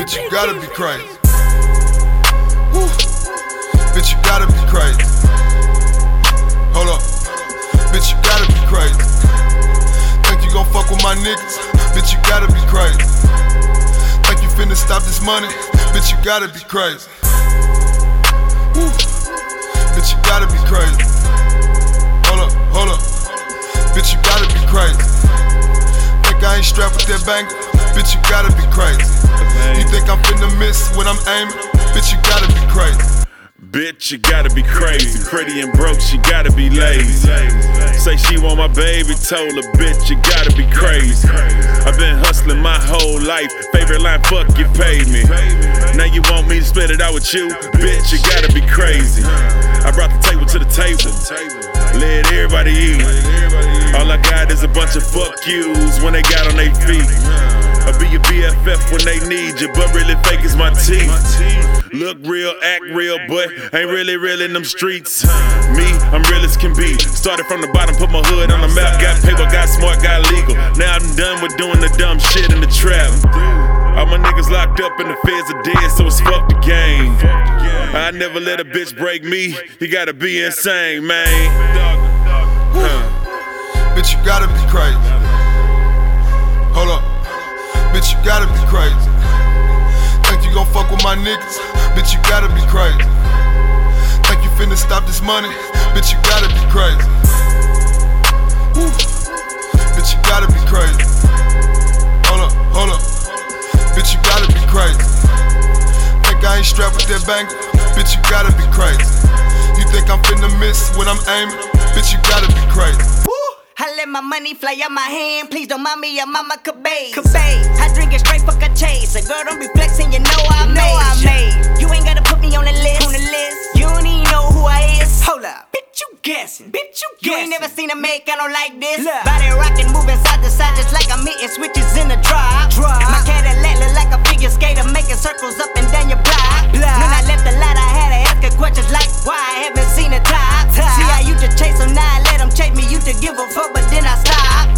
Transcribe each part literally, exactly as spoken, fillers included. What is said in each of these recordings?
Bitch, you gotta be crazy. Woo. Bitch, you gotta be crazy. Hold up. Bitch, you gotta be crazy. Think you gon' fuck with my niggas? Bitch, you gotta be crazy. Think you finna stop this money? Bitch, you gotta be crazy. Woo. Bitch, you gotta be crazy. Hold up, hold up. Bitch, you gotta be crazy. Think I ain't strapped with that banger? Bitch, you gotta be crazy. You think I'm finna miss when I'm aiming? Bitch, you gotta be crazy. Bitch, you gotta be crazy. Pretty and broke, she gotta be lazy. Say she want my baby, told her, bitch, you gotta be crazy. I've been hustling my whole life. Favorite line, fuck, you paid me. Now you want me to split it out with you? Bitch, you gotta be crazy. I brought the table to the table. Let everybody eat. All I got is a bunch of fuck yous when they got on their feet. I'll be your B F F when they need you, but really fake is my teeth. Look real, act real, but ain't really real in them streets. Me, I'm real as can be. Started from the bottom, put my hood on the map. Got paper, got smart, got legal. Now I'm done with doing the dumb shit in the trap. All my niggas locked up and the feds are dead, so it's fuck the game. I never let a bitch break me. You gotta be insane, man. Huh. Bitch, you gotta be crazy. Hold up. Bitch, you gotta be crazy. Think you gon' fuck with my niggas? Bitch, you gotta be crazy. Think you finna stop this money? Bitch, you gotta be crazy. Woo. Bitch, you gotta be crazy. Hold up, hold up. Bitch, you gotta be crazy. Think I ain't strapped with that banger? Bitch, you gotta be crazy. You think I'm finna miss when I'm aiming? Bitch, you gotta be crazy. I let my money fly out my hand. Please don't mind me, your mama Kabaze. I drink it straight, fuck a chase. A girl don't be flexing, you know I made. Know I made. You ain't gotta put me on the list. On the list. You don't even know who I is. Hold up, bitch, you guessing. Bitch, you guessing. You ain't never seen a make I don't like this. Look. Body rocking, moving side to side, just like I'm hitting switches in the drop. Drop. My Cadillac look like a figure skater, making circles up and down your block. block. When I left the lot, I had to ask her questions like why I haven't seen a top. top. See, I used to chase them, now I let them chase me. Used to give a fuck, but then I stopped.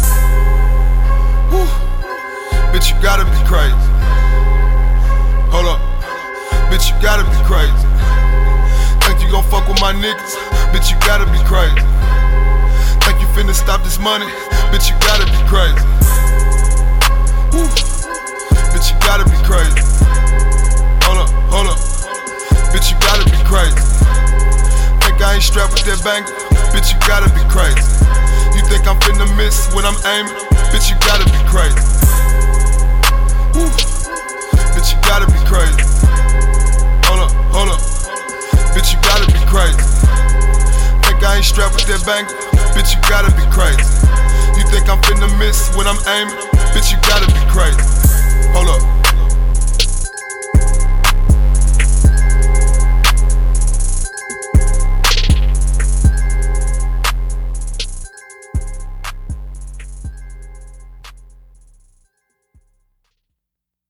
Woo. Bitch, you gotta be crazy. Hold up. Bitch, you gotta be crazy. Think you gon' fuck with my niggas? Bitch, you gotta be crazy. Think you finna stop this money? Bitch, you gotta be crazy. Woo. Bitch, you gotta be crazy. Hold up, hold up. Bitch, you gotta be crazy. Think I ain't strapped with that banger? Bitch, you gotta be crazy. You think I'm finna miss when I'm aiming? Bitch, you gotta be crazy. Woo. Bitch, you gotta be crazy. Hold up, hold up. Bitch, you gotta be crazy. Think I ain't strapped with that banger? Bitch, you gotta be crazy. You think I'm finna miss when I'm aiming? Bitch, you gotta be crazy. Hold up.